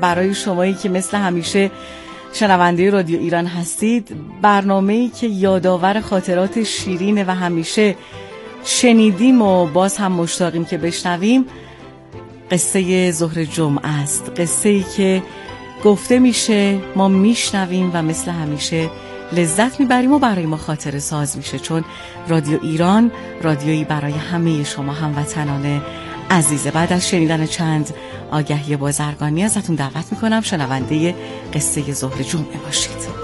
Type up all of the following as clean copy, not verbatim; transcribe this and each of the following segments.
برای شمایی که مثل همیشه شنونده رادیو ایران هستید. برنامه‌ای که یادآور خاطرات شیرین و همیشه شنیدیم و باز هم مشتاقیم که بشنویم، قصه ظهر جمعه است. قصه‌ای که گفته میشه، ما میشنویم و مثل همیشه لذت میبریم و برای ما خاطره ساز میشه، چون رادیو ایران رادیویی برای همه شما هموطنان عزیزه. بعد از شنیدن چند آگهی بازرگانی ازتون دعوت میکنم شنونده قصه ظهر جمعه باشید.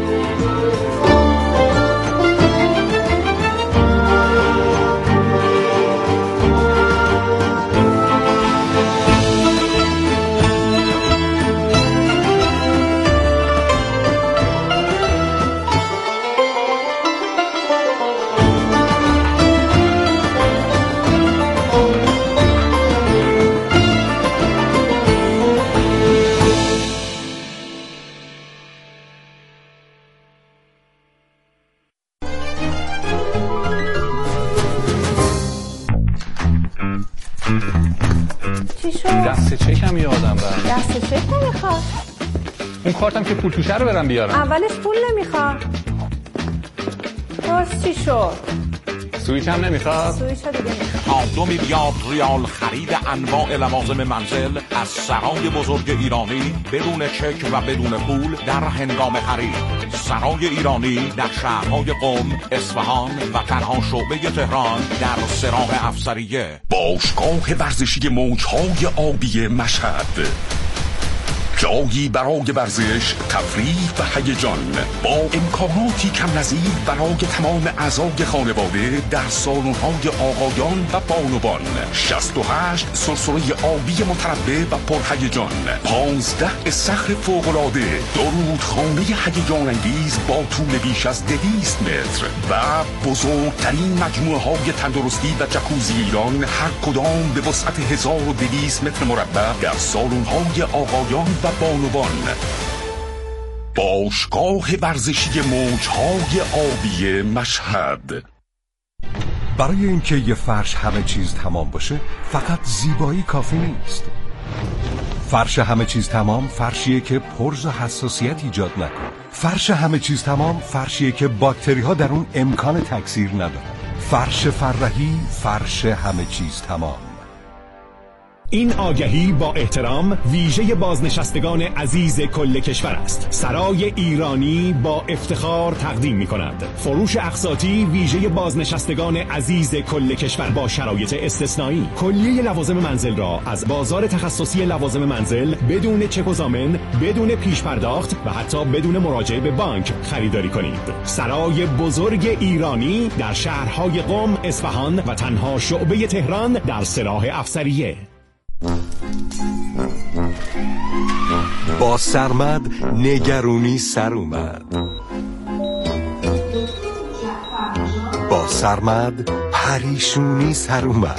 دست چکم یادم رفت. دست چک نمیخواد. اون کارتم که پول توشه رو برم بیارم. اولش پول نمیخواد. باز چی شد؟ سویچ هم نمیخواد. سویچ دیگه نمیخواد. 2 میلیارد ریال خرید انواع لوازم منزل از سرای بزرگ ایرانی بدون چک و بدون پول در هنگام خرید. سرای ایرانی در شهرهای قم، اصفهان و تنها شعبه تهران در سراح افسریه. باشگاه ورزشی موجهای آبی مشهد، جایی برای ورزش، تفریح و هیجان با امکاناتی کم نظیر برای تمام اعضای خانواده در سالن‌های آقایان و بانوان. 68 سرسره آبی متنوع و پرهیجان، 15 استخر فوق‌العاده، 2 رودخانه هیجان انگیز با طول بیش از 200 متر و بزرگترین مجموعه‌های تندرستی و جکوزی ایران، هر کدام به وسعت 1200 متر مربع در سالن‌های آقایان و بانوان. باشگاه ورزشی موجهای آبی مشهد. برای اینکه یه فرش همه چیز تمام باشه فقط زیبایی کافی نیست. فرش همه چیز تمام فرشیه که پرز و حساسیت ایجاد نکنه. فرش همه چیز تمام فرشیه که باکتری ها در اون امکان تکثیر ندارن. فرش فرحی، فرش همه چیز تمام. این آگهی با احترام ویژه بازنشستگان عزیز کل کشور است. سرای ایرانی با افتخار تقدیم می کند فروش اقساطی ویژه بازنشستگان عزیز کل کشور با شرایط استثنایی. کلیه لوازم منزل را از بازار تخصصی لوازم منزل بدون چک و ضامن، بدون پیش پرداخت و حتی بدون مراجعه به بانک خریداری کنید. سرای بزرگ ایرانی در شهرهای قم، اصفهان و تنها شعبه تهران در سراح افسریه. با سرمد نگرونی سر اومد. با سرمد پریشونی سر اومد.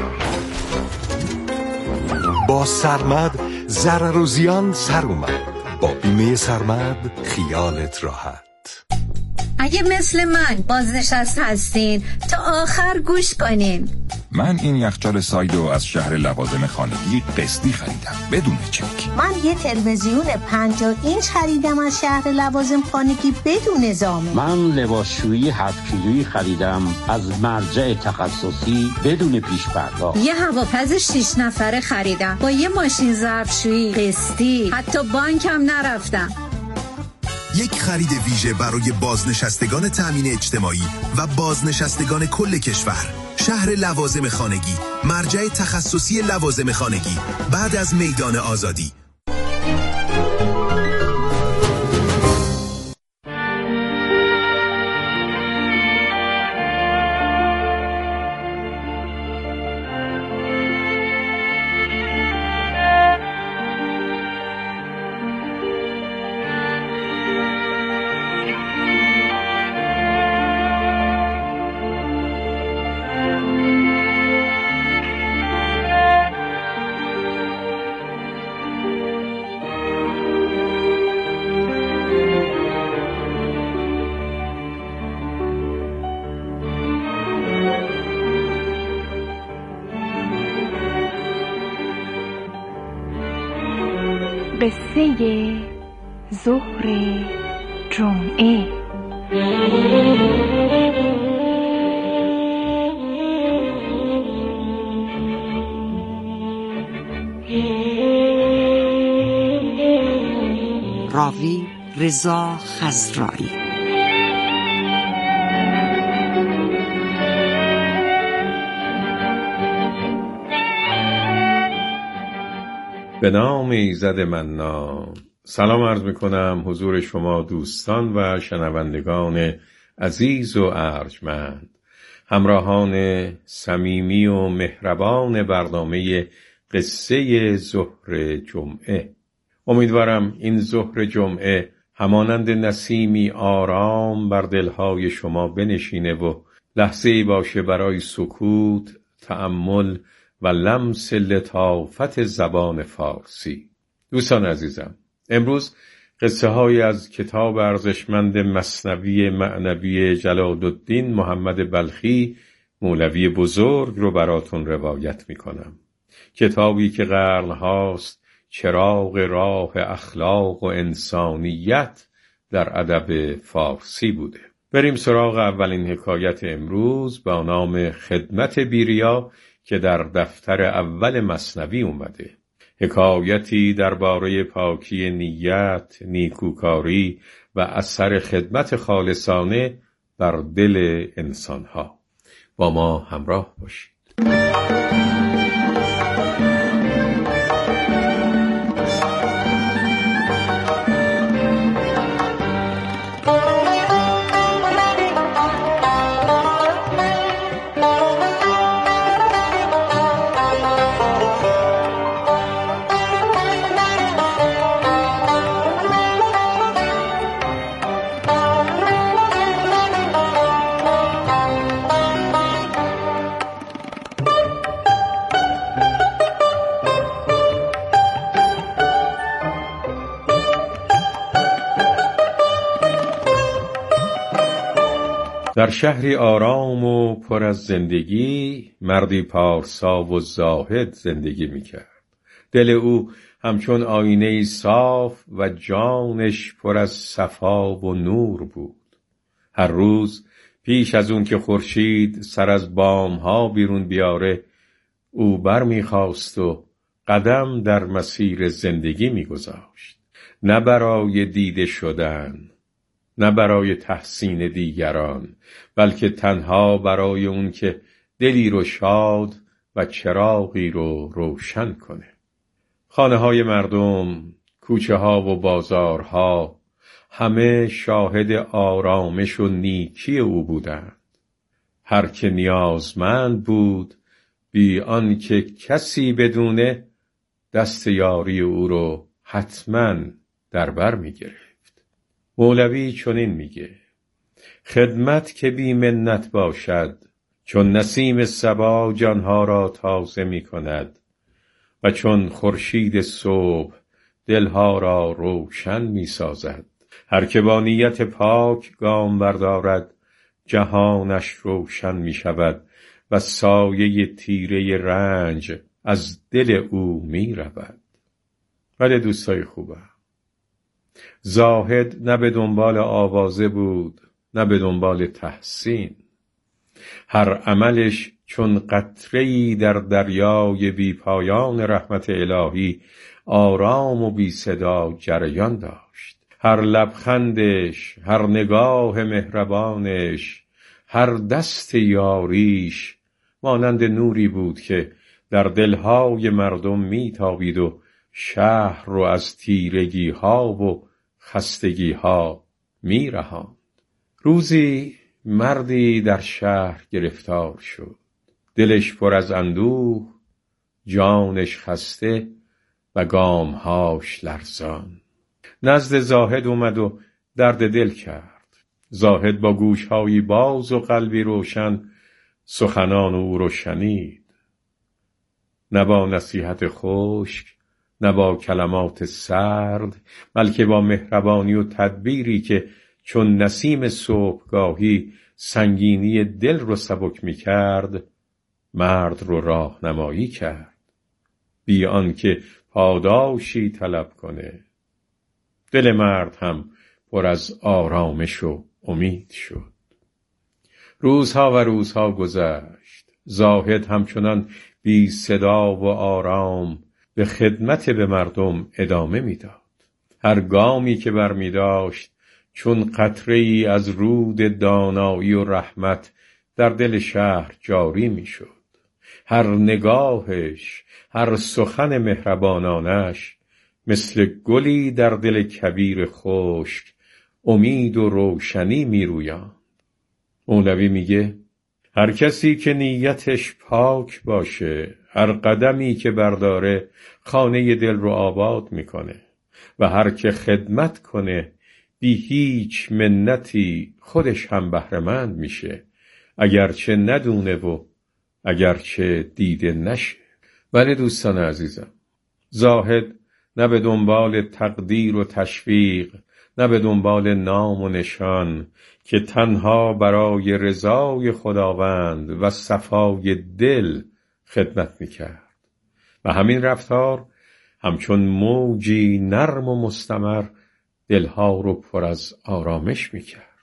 با سرمد ضرر و زیان سر اومد. با بیمه سرمد خیالت راحت. اگه مثل من بازنشسته هستین تا آخر گوش کنین. من این یخچال سایدو از شهر لوازم خانگی قسطی خریدم بدون چک. من یه تلویزیون 50 اینچ خریدم از شهر لوازم خانگی بدون ضامن. من لباسشویی 7 کیلویی خریدم از مرجع تخصصی بدون پیش پرداخت. یه هواپز 6 نفره خریدم با یه ماشین ظرفشویی قسطی، حتی بانک هم نرفتم. یک خرید ویژه برای بازنشستگان تامین اجتماعی و بازنشستگان کل کشور. شهر لوازم خانگی، مرجع تخصصی لوازم خانگی بعد از میدان آزادی. قصه ظهر جمعه. راوی رضا خضرایی. به نام ایزد منان. سلام عرض میکنم حضور شما دوستان و شنوندگان عزیز و ارجمند، همراهان صمیمی و مهربان برنامه قصه ظهر جمعه. امیدوارم این ظهر جمعه همانند نسیمی آرام بر دلهای شما بنشینه و لحظه‌ای باشه برای سکوت، تأمل و لمس لطافت زبان فارسی. دوستان عزیزم، امروز قصه های از کتاب ارزشمند مثنوی معنوی جلال‌الدین محمد بلخی مولوی بزرگ رو براتون روایت میکنم. کتابی که قرن هاست چراغ راه اخلاق و انسانیت در ادب فارسی بوده. بریم سراغ اولین حکایت امروز با نام خدمت بیریا که در دفتر اول مثنوی اومده. حکایتی درباره پاکی نیت، نیکوکاری و اثر خدمت خالصانه بر دل انسانها. با ما همراه باشید. در شهری آرام و پر از زندگی مردی پارسا و زاهد زندگی میکرد. دل او همچون آینه‌ای صاف و جانش پر از صفا و نور بود. هر روز پیش از اون که خورشید سر از بامها بیرون بیاره، او بر میخواست و قدم در مسیر زندگی میگذاشت. نه برای دیده شدن، نه برای تحسین دیگران، بلکه تنها برای اون که دلی رو شاد و چراغی رو روشن کنه. خانه های مردم، کوچه ها و بازارها همه شاهد آرامش و نیکی او بودند. هر که نیازمند بود بی آن که کسی بدونه دست یاری او رو حتما در بر میگرفت. مولوی چنین میگه: خدمت که بی منت باشد، چون نسیم صبا جانها را تازه میکند و چون خورشید صبح دلها را روشن میسازد. هر که با نیت پاک گام بردارد، جهانش روشن میشود و سایه تیره رنج از دل او میرود. ولی دوستای خوبم، زاهد نه به دنبال آوازه بود، نه به دنبال تحسین. هر عملش چون قطره‌ای در دریای بی پایان رحمت الهی آرام و بی صدا جریان داشت. هر لبخندش، هر نگاه مهربانش، هر دست یاریش مانند نوری بود که در دلهای مردم میتابید و شهر رو از تیرگی ها و خستگی ها میرهاند. روزی مردی در شهر گرفتار شد. دلش پر از اندوه، جانش خسته و گامهاش لرزان. نزد زاهد اومد و درد دل کرد. زاهد با گوشهایی باز و قلبی روشن سخنان او رو شنید. نه با نصیحت خشک، نه با کلمات سرد، بلکه با مهربانی و تدبیری که چون نسیم صبحگاهی سنگینی دل رو سبک می کرد، مرد رو راهنمایی کرد. بی آنکه پاداشی طلب کنه. دل مرد هم پر از آرامش و امید شد. روزها و روزها گذشت. زاهد همچنان بی صدا و آرام به خدمت به مردم ادامه میداد. هر گامی که برمی داشت چون قطره‌ای از رود دانایی و رحمت در دل شهر جاری می شد. هر نگاهش، هر سخن مهربانانش مثل گلی در دل کبیر خشک امید و روشنی می رویاند. مولوی میگه هر کسی که نیتش پاک باشه، هر قدمی که برداره خانه دل رو آباد میکنه و هر که خدمت کنه بی هیچ منتی خودش هم بهره‌مند میشه، اگرچه ندونه و اگرچه دیده نشه. ولی دوستان عزیزم، زاهد نه به دنبال تقدیر و تشویق، نه به دنبال نام و نشان، که تنها برای رضای خداوند و صفای دل خدمت میکرد و همین رفتار همچون موجی نرم و مستمر دلها رو پر از آرامش میکرد.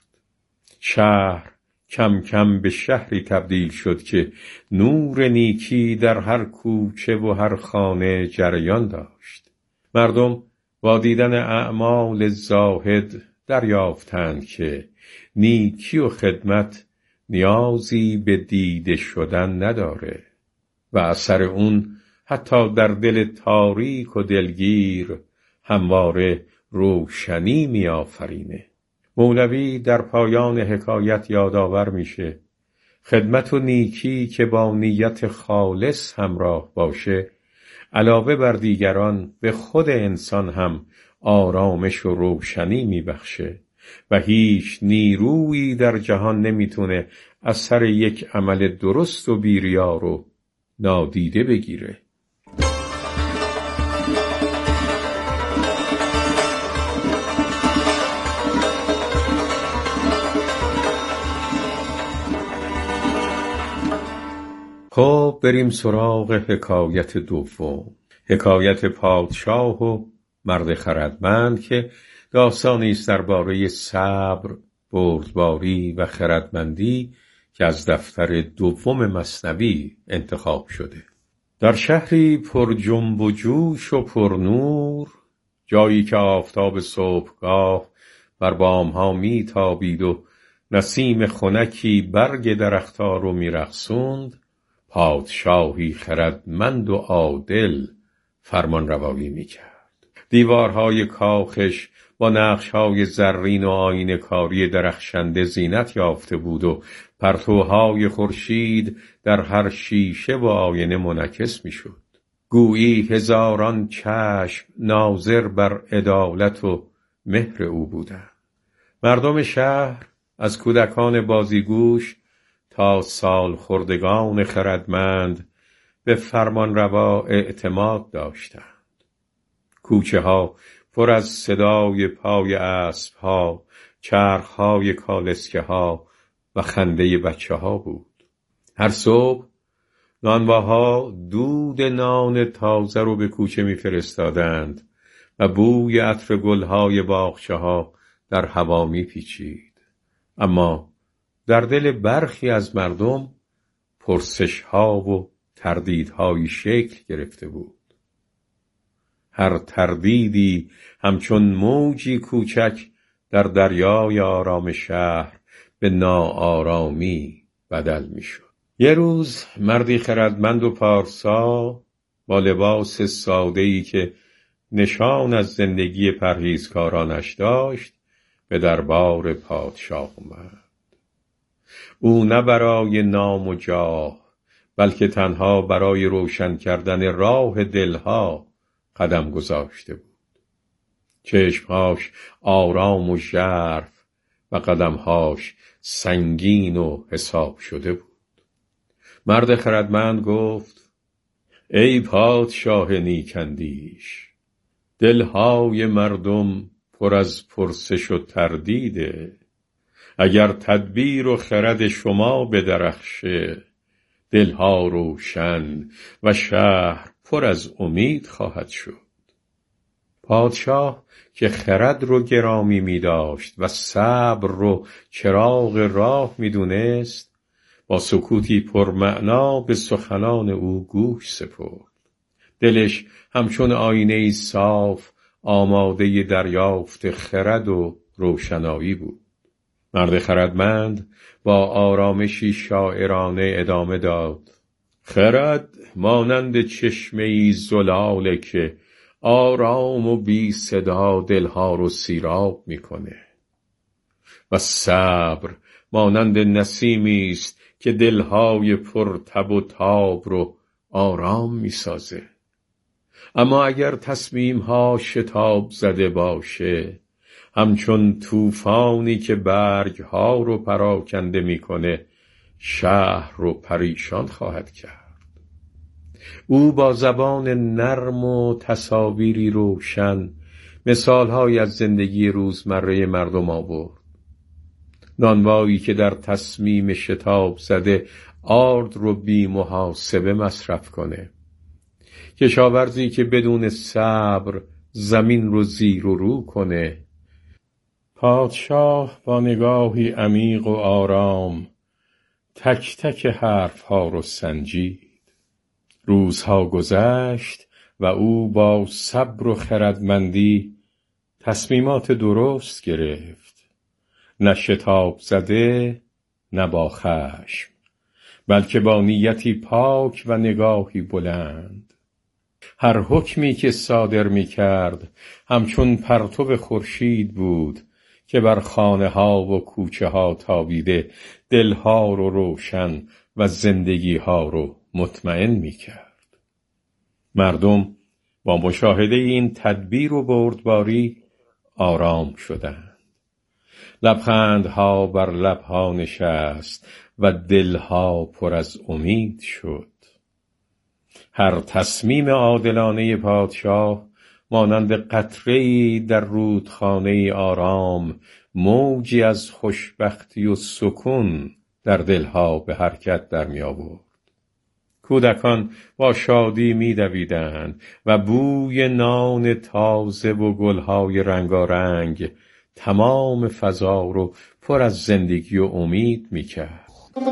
شهر کم کم به شهری تبدیل شد که نور نیکی در هر کوچه و هر خانه جریان داشت. مردم با دیدن اعمال زاهد دریافتند که نیکی و خدمت نیازی به دیده شدن نداره و اثر اون حتی در دل تاریک و دلگیر همواره روشنی می‌آفرینه. مولوی در پایان حکایت یادآور میشه خدمت و نیکی که با نیت خالص همراه باشه علاوه بر دیگران به خود انسان هم آرامش و روشنی میبخشه و هیچ نیرویی در جهان نمیتونه اثر یک عمل درست و بیریا رو نادیده بگیره. خب بریم سراغ حکایت دوم، حکایت پادشاه و مرد خردمند که داستانی است درباره صبر، بردباری و خردمندی که از دفتر دوم مثنوی انتخاب شده. در شهری پر جنب و جوش و پر نور، جایی که آفتاب صبحگاه بر بامها می تابید و نسیم خنکی برگ درختها رو می رقصوند، پادشاهی خردمند و عادل فرمان روایی می کرد. دیوارهای کاخش با نقشهای زرین و آینه کاری درخشنده زینت یافته بود و پرتوهای خورشید در هر شیشه و آینه منعکس می شد. گویی هزاران چشم ناظر بر عدالت و مهر او بودند. مردم شهر از کودکان بازیگوش تا سال خردگان خردمند به فرمانروا اعتماد داشتند. کوچه ها پر از صدای پای اسب ها، چرخ های کالسکه ها و خنده بچه ها بود. هر صبح نانواها دود نان تازه رو به کوچه می فرستادند و بوی عطر گلهای باغچه ها در هوا می پیچید. اما در دل برخی از مردم پرسش ها و تردیدهایی شکل گرفته بود. هر تردیدی همچون موجی کوچک در دریای آرام شهر به ناآرامی بدل می شد. یه روز مردی خردمند و پارسا با لباس ساده‌ای که نشان از زندگی پرهیزکارانش داشت به دربار پادشاه اومد. او نه برای نام و جاه بلکه تنها برای روشن کردن راه دلها قدم گذاشته بود. چشمهاش آرام و ژرف و قدمهاش سنگین و حساب شده بود. مرد خردمند گفت: ای پادشاه نیکندیش، دلهای مردم پر از پرسش و تردیده. اگر تدبیر و خرد شما بدرخشه، دلها روشن و شهر پر از امید خواهد شد. پادشاه که خرد رو گرامی می داشت و صبر رو چراغ راه می دونست، با سکوتی پرمعنا به سخنان او گوش سپرد. دلش همچون آینه صاف آماده دریافت خرد و روشنایی بود. مرد خردمند با آرامشی شاعرانه ادامه داد: خرد مانند چشمه‌ای زلاله که آرام و بی صدا دلها رو سیراب میکنه و صبر مانند نسیمی است که دلهای پر تب و تاب رو آرام میسازه. اما اگر تصمیمها شتاب زده باشه، همچون طوفانی که برگها رو پراکنده میکنه، شهر رو پریشان خواهد کرد. او با زبان نرم و تصاویری روشن مثالهایی از زندگی روزمره مردم آورد. نانوایی که در تصمیم شتاب زده آرد رو بی محاسبه مصرف کنه، کشاورزی که بدون صبر زمین رو زیر و رو کنه. پادشاه با نگاهی عمیق و آرام تک تک حرفها رو سنجید. روزها گذشت و او با صبر و خردمندی تصمیمات درست گرفت، نه شتاب زده نه با خشم، بلکه با نیتی پاک و نگاهی بلند. هر حکمی که صادر می کرد همچون پرتو خورشید بود که بر خانه ها و کوچه ها تابیده دلها رو روشن و زندگی ها رو مطمئن می کرد. مردم با مشاهده این تدبیر و بردباری آرام شدند. لبخندها بر لبها نشست و دلها پر از امید شد. هر تصمیم عادلانه پادشاه مانند قطره‌ای در رودخانه آرام موجی از خوشبختی و سکون در دلها به حرکت در می آورد. کودکان با شادی می دویدند و بوی نان تازه و گلهای رنگارنگ تمام فضا رو پر از زندگی و امید می کرد.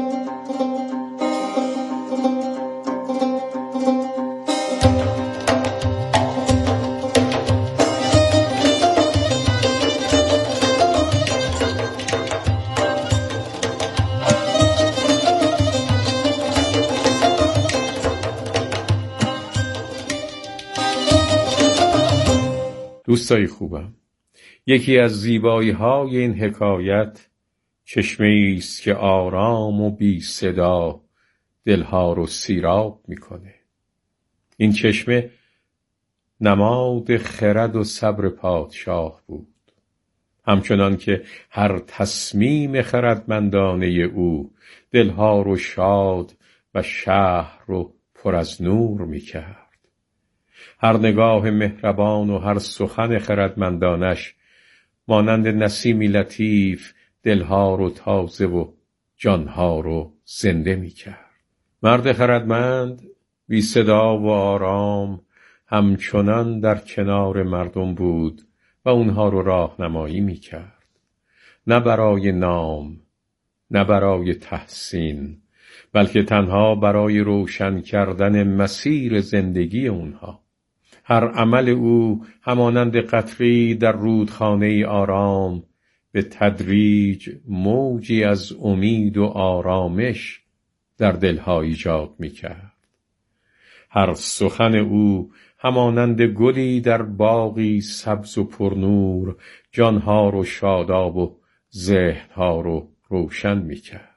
دوستای خوبم، یکی از زیبایی‌های این حکایت چشمه‌ای است که آرام و بی صدا دلها رو سیراب میکنه. این چشمه نماد خرد و صبر پادشاه بود، همچنان که هر تصمیم خردمندانه او دلها رو شاد و شهر رو پر از نور میکرد. هر نگاه مهربان و هر سخن خردمندانش مانند نسیمی لطیف دلها رو تازه و جانها رو زنده می کرد. مرد خردمند بی صدا و آرام همچنان در کنار مردم بود و اونها رو راهنمایی می کرد. نه برای نام، نه برای تحسین، بلکه تنها برای روشن کردن مسیر زندگی اونها. هر عمل او همانند قطره‌ای در رودخانه آرام به تدریج موجی از امید و آرامش در دلها ایجاد می‌کرد. هر سخن او همانند گلی در باغی سبز و پرنور جانها رو شاداب و ذهنها رو روشن می‌کرد.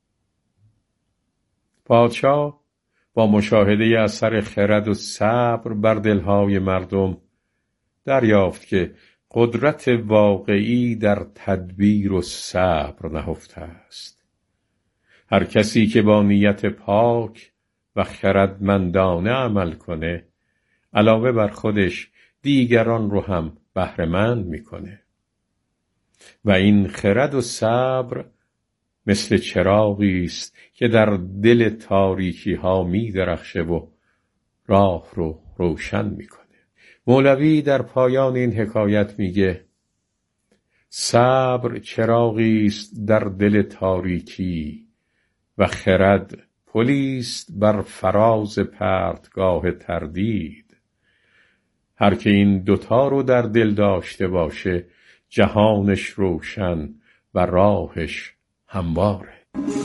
پادشاه با مشاهده اثر خرد و صبر بر دلهای مردم دریافت که قدرت واقعی در تدبیر و صبر نهفته است. هر کسی که با نیت پاک و خردمندانه عمل کنه، علاوه بر خودش دیگران رو هم بهره‌مند میکنه. و این خرد و صبر مثل چراغی است که در دل تاریکی ها می درخشه و راه رو روشن می کنه. مولوی در پایان این حکایت میگه صبر چراغی است در دل تاریکی و خرد پلی است بر فراز پرتگاه تردید. هر که این دوتا رو در دل داشته باشه جهانش روشن و راهش همواره.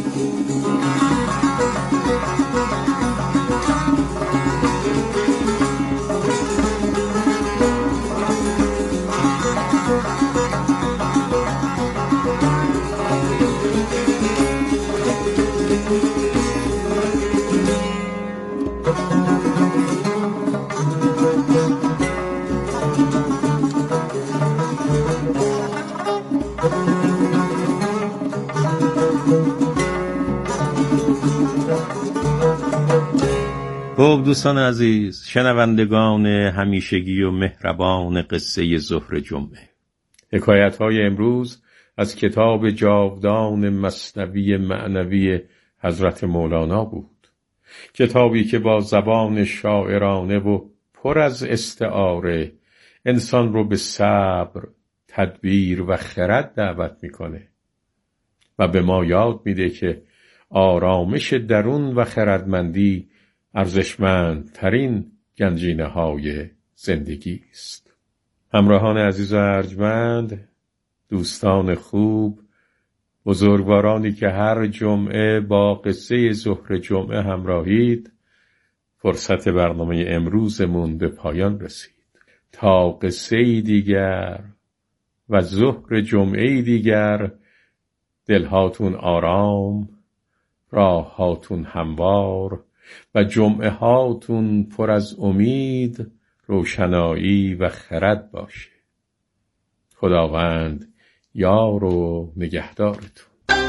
خب دوستان عزیز، شنوندگان همیشگی و مهربان قصه ظهر جمعه، حکایت‌های امروز از کتاب جاودان مثنوی معنوی حضرت مولانا بود. کتابی که با زبان شاعرانه و پر از استعاره انسان رو به صبر، تدبیر و خرد دعوت میکنه و به ما یاد میده که آرامش درون و خردمندی ارزشمندترین گنجینه‌های زندگی است. همراهان عزیز و ارجمند، دوستان خوب، بزرگوارانی که هر جمعه با قصه ظهر جمعه همراهید، فرصت برنامه امروزمون به پایان رسید. تا قصه دیگر و ظهر جمعه دیگر، دلهاتون آرام، راههاتون هموار و جمعه هاتون پر از امید، روشنایی و خرد باشه. خداوند یار و نگهدارتون.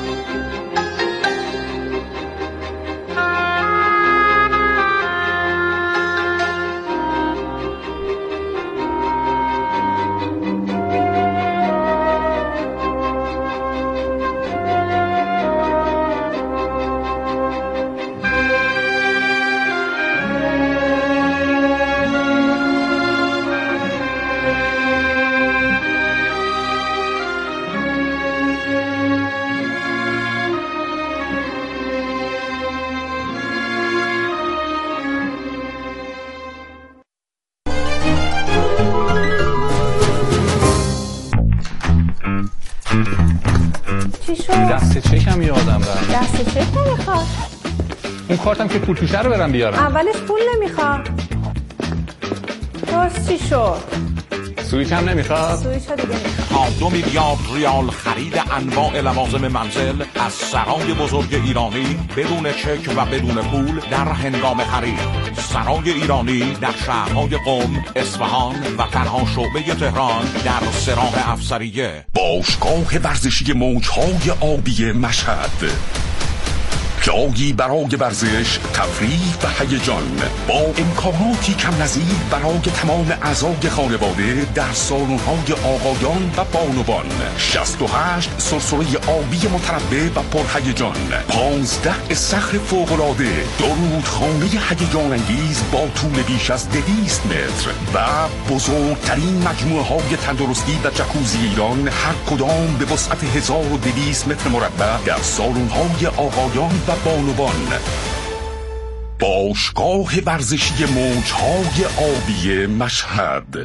دست چکم یادم رفت. دست چک نمیخواد. اون کارتم که پول توشه رو برم بیارم. اولش پول نمیخواد. درست چی شد؟ سویچ هم نمیخواد. سویچ ها دیگه نمیخواد. 2 میلیارد ریال خرید انواع لوازم منزل از سرای بزرگ ایرانی بدون چک و بدون پول در هنگام خرید. سرای ایرانی در شهرهای قم، اصفهان و تنها شعبه تهران در سراح افسریه. باشگاه ورزشی موجهای آبی مشهد، جایی برای ورزش، تفریح و هیجان با امکاناتی کم نظیر برای تمام اعضای خانواده در سالن‌های آقایان و بانوان. 68 سرسره آبی متنوع و پرهیجان، 15 استخر فوق‌العاده، 2 رودخانه هیجان انگیز با طول بیش از 200 متر و بزرگترین مجموعه‌های تندرستی و جکوزی ایران، هر کدام به وسعت 1200 متر مربع در سالن‌های آقایان و بانوان. باشگاه ورزشی موجهای آبی مشهد.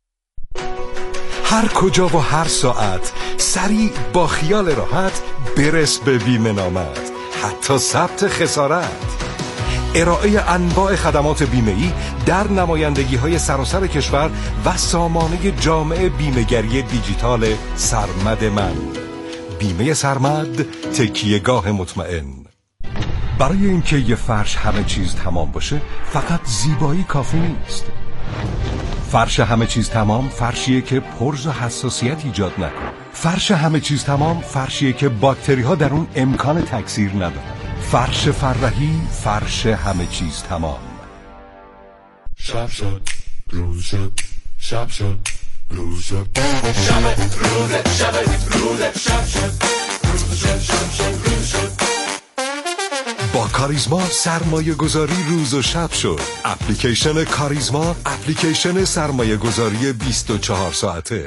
هر کجا و هر ساعت سریع با خیال راحت برس به بیمه نامت، حتی ثبت خسارت. ارائه انواع خدمات بیمه‌ای در نمایندگی‌های سراسر کشور و سامانه جامع بیمه‌گری دیجیتال سرمد من. بیمه سرمد، تکیه‌گاه مطمئن. برای اینکه یه فرش همه چیز تمام باشه فقط زیبایی کافی نیست. فرش همه چیز تمام فرشیه که پرز و حساسیت ایجاد نکنه. فرش همه چیز تمام فرشیه که باکتری ها در اون امکان تکثیر ندارن. فرش فرحی، فرش همه چیز تمام. شب شد، روز شد، شب شد، روز شد، شب روز، شب روز، شب شد، روز شد، شب شد، روز شد. با کاریزما سرمایه گذاری روز و شب شد. اپلیکیشن کاریزما، اپلیکیشن سرمایه گذاری 24 ساعته.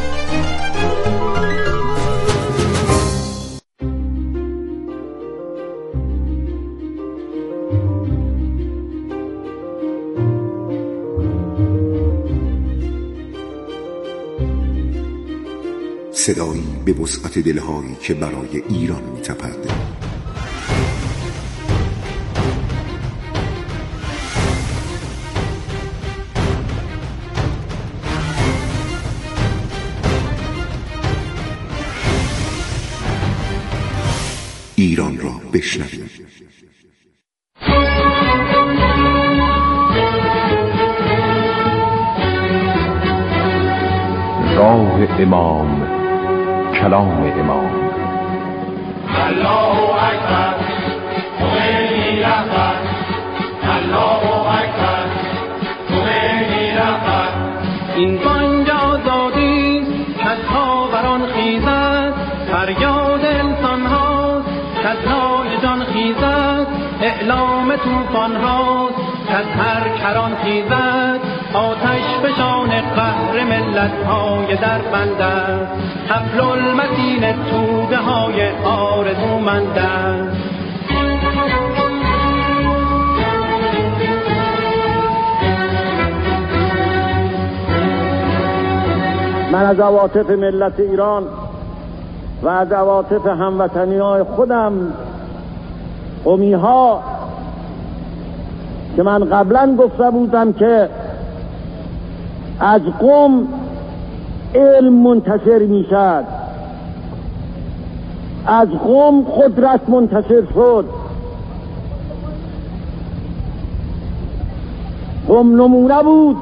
صدایی به وسعت دلهایی که برای ایران می‌تپد. ایران را بشنوید. راه امام، کلام امام. الله اکبر، خمینی رهبر. الله اکبر، خمینی رهبر. این بانگ آزادی کز خاوران خیزد، فریاد انسان هاست کز نای جان خیزد، اعلام طوفان هاست کز هر کران خیزد، آتش فشان قهر ملت های در بند است، حبل المتین توده های آرزومند است. من از عواطف ملت ایران و از عواطف هموطنی‌های خودم، قومی‌ها که من قبلا گفته بودم که از قوم علم منتشر میشد، از قوم قدرت منتشر شد. قوم نمونه بود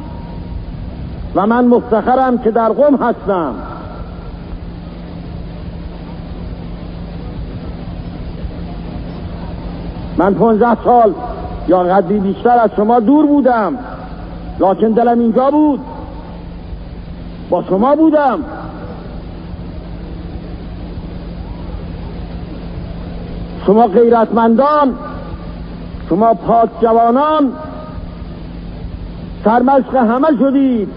و من مفتخرم که در قوم هستم. من 15 سال یا قدری بیشتر از شما دور بودم، لکن دلم اینجا بود، با شما بودم. شما غیرتمندان، شما پاک جوانان سرمشق همه شدید.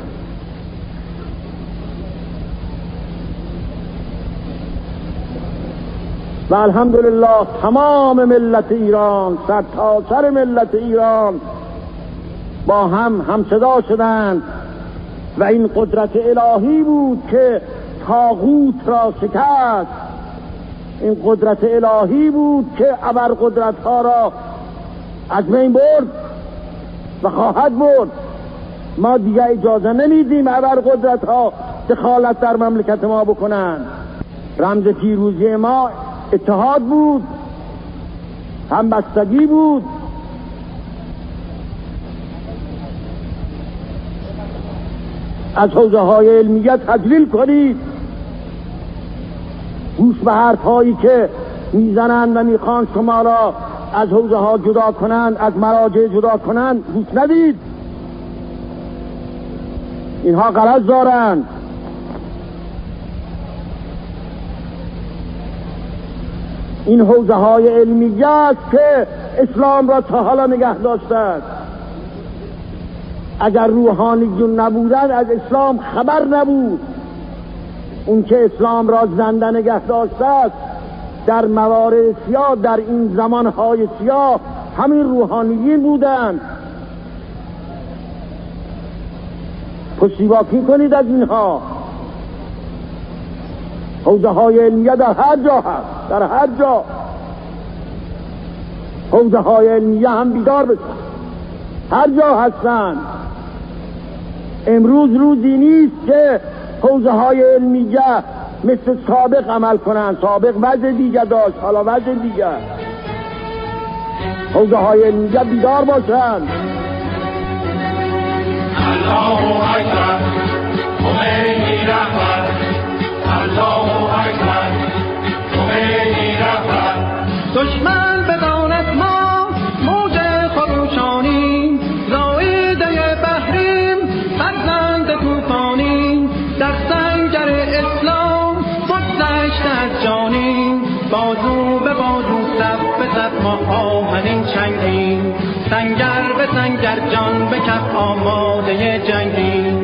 و الحمدلله تمام ملت ایران، سر تا سر ملت ایران با هم همصدا شدند و این قدرت الهی بود که طاغوت را شکست. این قدرت الهی بود که ابرقدرت ها را از بین برد و خواهد برد. ما دیگه اجازه نمیدیم ابرقدرت ها دخالت در مملکت ما بکنند. رمز پیروزی ما اتحاد بود، همبستگی بود. از حوزه های علمیت تجلیل کنید، گوش به حرفایی که میزنند و میخوان شما را از حوزه ها جدا کنند، از مراجع جدا کنند، گوش ندید. اینها غرض دارند. این حوزه های علمیت که اسلام را تا حالا نگه داشته است. اگر روحانیون نبودن از اسلام خبر نبود. اون که اسلام را زنده نگه داشته است در موارد سیاه، در این زمانهای سیاه، همین روحانیین بودند. پشتیبانی کنید از اینها. حوزه های علمیه در هر جا هست، در هر جا. حوزه های علمیه هم بیدار بشن، هر جا هستند. امروز روزی نیست که حوزه های علمیه مثل سابق عمل کنند. سابق وضع دیگه داشت، حالا وضع دیگه. حوزه های علمیه بیدار باشند. الله اکبر، خمینی رهبر. الله اکبر، خمینی رهبر. دشمن بداند ما موج خروشانی، زایده بحریم فرزند طوفانی، در سنگر اسلام بگذشت از جانی، بازو به بازو صف زد ما آهنین چنگیم، سنگر به سنگر جان به کف آماده جنگیم.